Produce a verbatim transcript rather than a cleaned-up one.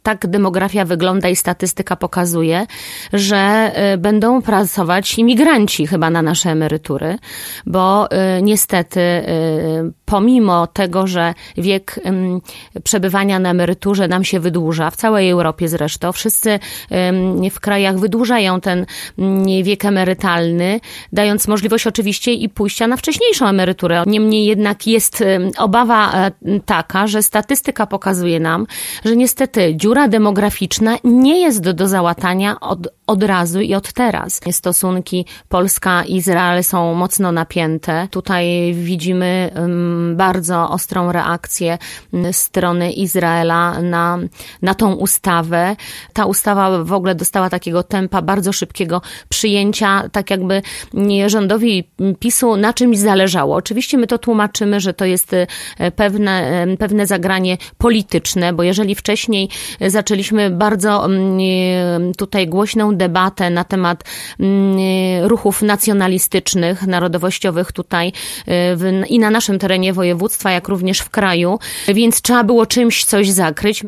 Tak demografia wygląda i statystyka pokazuje, że będą pracować imigranci chyba na nasze emerytury, bo niestety pomimo tego, że wiek przebywania na emeryturze nam się wydłuża, w całej Europie zresztą, wszyscy w krajach wydłużają ten wiek emerytalny, dając możliwość oczywiście i pójścia na wcześniejszą emeryturę. Niemniej jednak jest obawa taka, że statystyka pokazuje nam, że niestety dziura demograficzna nie jest do, do załatania od, od razu i od teraz. Stosunki Polska-Izrael są mocno napięte. Tutaj widzimy um, bardzo ostrą reakcję strony Izraela na, na tą ustawę. Ta ustawa w ogóle dostała takiego tempa bardzo szybkiego przyjęcia, tak jakby rządowi PiSu na czymś zależało. Oczywiście my to tłumaczymy, że to jest pewne, pewne zagranie polityczne, bo jeżeli wcześniej zaczęliśmy bardzo tutaj głośną debatę na temat ruchów nacjonalistycznych, narodowościowych tutaj w, i na naszym terenie województwa, jak również w kraju, więc trzeba było czymś coś zakryć.